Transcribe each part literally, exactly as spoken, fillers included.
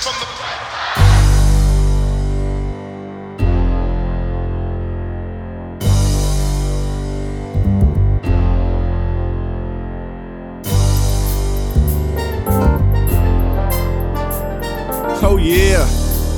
from the back. Oh yeah.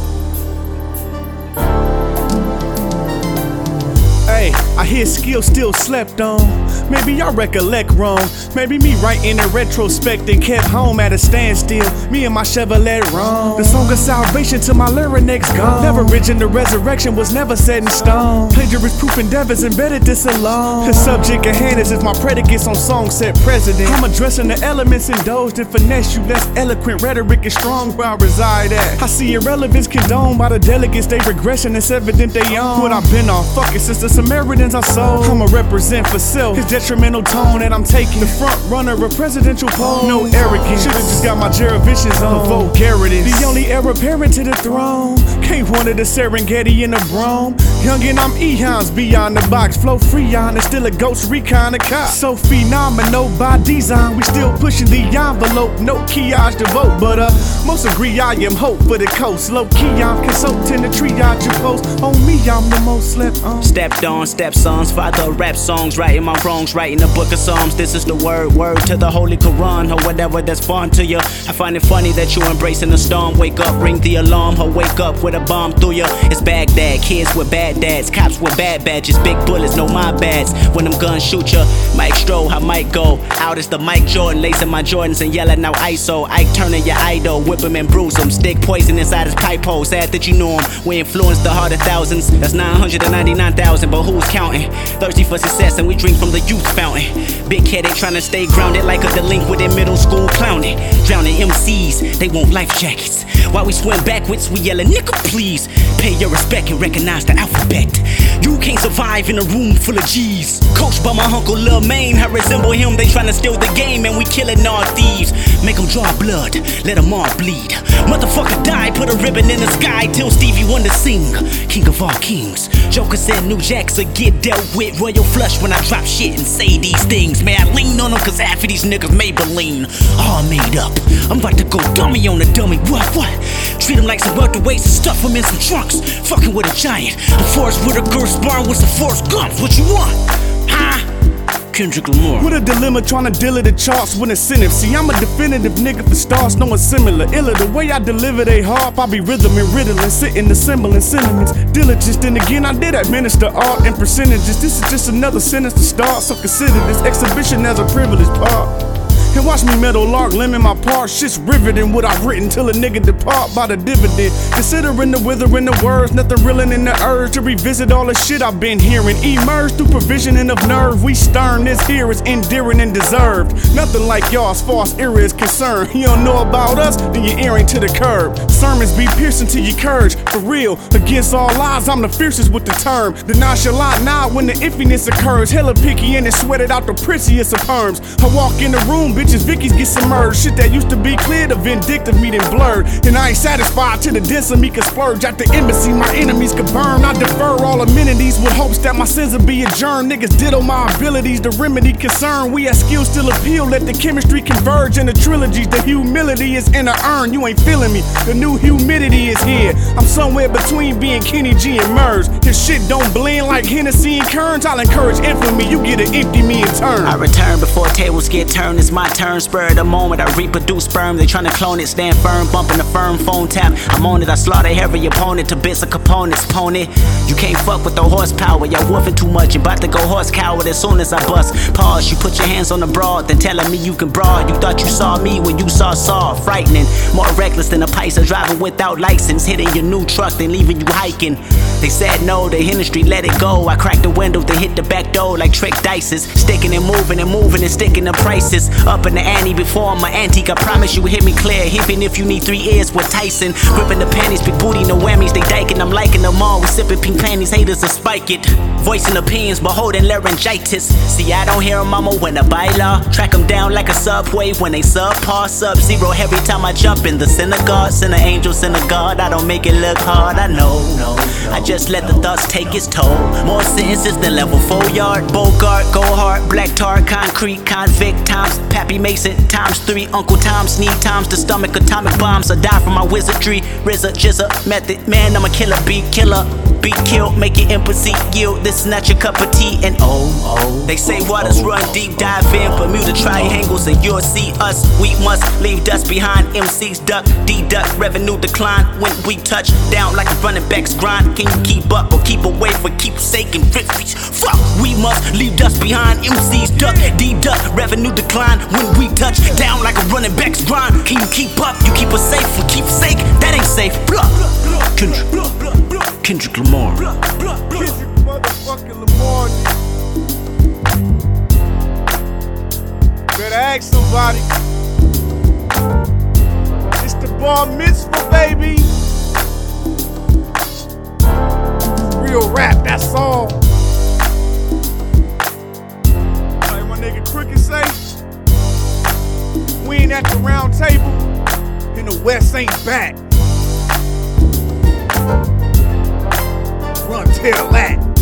Hey, I hear skill still slept on. Maybe I recollect wrong. Maybe me writing in retrospect and kept home at a standstill. Me and my Chevrolet wrong. The song of salvation to my larynx gone. Leverage in the resurrection was never set in stone. Plagiarist proof endeavors embedded this alone. The subject at hand is if my predicates on song set precedent. I'm addressing the elements indulged in finesse. You less eloquent rhetoric is strong where I reside at. I see irrelevance condoned by the delegates. They regression, it's evident they own what I've been on. Fuck it, since the Samaritans I sold. I'ma represent for self. It's detrimental tone that I'm taking. The front runner of presidential poll. No arrogance. Should've just got my Jeravisions on. Vulgarities. The only heir apparent to the throne. Can't one of the Serengeti in the Brom. Youngin', I'm eons beyond the box. Flow free on, it's still a ghost recon a cop. So phenomenal by design. We still pushing the envelope. No kiosque to vote, but uh, most agree I am hope for the coast. Low key, I'm consulting the triage you post. On me, I'm the most slept on. Stepped on, stepsons, father rap songs, writing my wrongs, writing the book of Psalms. This is the word, word to the Holy Quran, or whatever that's fun to you. I find it funny that you embracing the storm. Wake up, ring the alarm, or wake up with a bomb through you. It's Baghdad, kids with bad dads, cops with bad badges, big bullets, know my bads. When them guns shoot you, Mike Stroh, I might go out as the Mike Jordan, lacing my Jordans and yelling out I S O. Ike turning your idol, whip him and bruise him. Stick poison inside his pipe hole, sad that you knew him. We influenced the heart of thousands, that's nine hundred ninety-nine thousand, but who's counting? Thirsty for success and we drink from the youth fountain. Big headed trying to stay grounded like a delinquent in middle school clowning. Drowning M Cs, they want life jackets. While we swim backwards, we yelling, nigga please. Pay your respect and recognize the alphabet. You can't survive in a room full of G's. Coached by my uncle Lil Maine, I resemble him. They tryna steal the game and we killing all thieves. Make them draw blood, let them all bleed. Motherfucker die, put a ribbon in the sky till Stevie Wonder sing. King of all kings. Joker said New Jacks will get dealt with. Royal flush when I drop shit and say these things. May I lean on them cause half of these niggas Maybelline. All made up, I'm about to go dummy on a dummy. What, what? Treat them like some welterweights and stuff them in some trunks. Fucking with a giant, a forest with a girl sparring with some Forrest Gumps. What you want? Huh? Kendrick Lamar. With a dilemma trying to deal at the charts with incentive. See, I'm a definitive nigga for stars, no one similar. Illa, the way I deliver they harp, I be rhythm and riddling, sitting assembling sentiments. Diligence, then again, I did administer art and percentages. This is just another sentence to start, so consider this exhibition as a privileged part. And watch me metal lark, lemon my part. Shit's riveting what I've written till a nigga depart by the dividend. Considering the withering the words, nothing reeling in the urge to revisit all the shit I've been hearing. Emerge through provisioning of nerve. We stern, this here is endearing and deserved. Nothing like y'all as far as era is concerned. You don't know about us, then you're earring to the curb. Sermons be piercing to your courage. For real, against all odds, I'm the fiercest with the term. The nonchalant nod when the iffiness occurs. Hella picky and it sweated out the prettiest of perms. I walk in the room, bitch. Vickies get submerged. Shit that used to be clear, the vindictive me then blurred. And I ain't satisfied till the denser me can splurge. At the embassy, my enemies could burn. I defer all amenities with hopes that my sins will be adjourned. Niggas ditto my abilities to remedy concern. We have skills still appeal, let the chemistry converge. In the trilogies, the humility is in the urn. You ain't feeling me, the new humidity is here. I'm somewhere between being Kenny G and Murs. This shit don't blend like Hennessy and Kerns. I'll encourage infamy, you get an empty me in turn. I return before tables get turned, it's my turn. Spur of the moment, I reproduce sperm. They tryna clone it, stand firm, bumping the firm phone tap. I'm on it, I slaughter every opponent to bits of components, pony. You can't fuck with the horsepower, y'all woofing too much. You bout to go horse coward as soon as I bust. Pause, you put your hands on the broad, then telling me you can broad. You thought you saw me when you saw Saw. Frightening, more reckless than a Paisa driving without license. Hitting your new truck, then leaving you hiking. They said no, the industry let it go. I cracked the window, then hit the back door like trick dices. Sticking and moving and moving and sticking the prices up in the ante before I'm an antique. I promise you hit me clear, even if you need three ears with Tyson. Gripping the panties, big booty, no whammies, they diking. I'm liking them all, we sipping pink panties, haters will spike it. voicing opinions but holding laryngitis. See, I don't hear 'em, mama, when I baila. Track 'em down like a subway when they subpar. Sub-zero every time I jump in the synagogue. Send an angel, send a god, I don't make it look hard, I know. I just let the thoughts take its toll. More sentences than level four yard. Bogart, go hard, black tar, concrete, convict times. Pappy Mason times three. Uncle Tom sneak times the stomach, atomic bombs. I die from my wizardry. R Z A, J Z A, method. Man, I'm a killer, beat killer. Be killed, make your empathy yield. This is not your cup of tea, and oh, oh. They say waters run deep, dive in Bermuda triangles, and you'll see us. We must leave dust behind. M Cs duck, deduct, revenue decline when we touch down like a running back's grind. Can you keep up or keep away for keepsake and fifties? Fuck, we must leave dust behind. M Cs duck, deduct, revenue decline when we touch down like a running back's grind. Can you keep up? You keep us safe for keepsake? That ain't safe. Blah. Kendrick. Kendrick Lamar. Kendrick motherfucking Lamar. Better ask somebody. It's the bar mitzvah, baby. Real rap, that's all. Like my nigga Cricket say, we ain't at the round table, and the West ain't back. Run, tell that.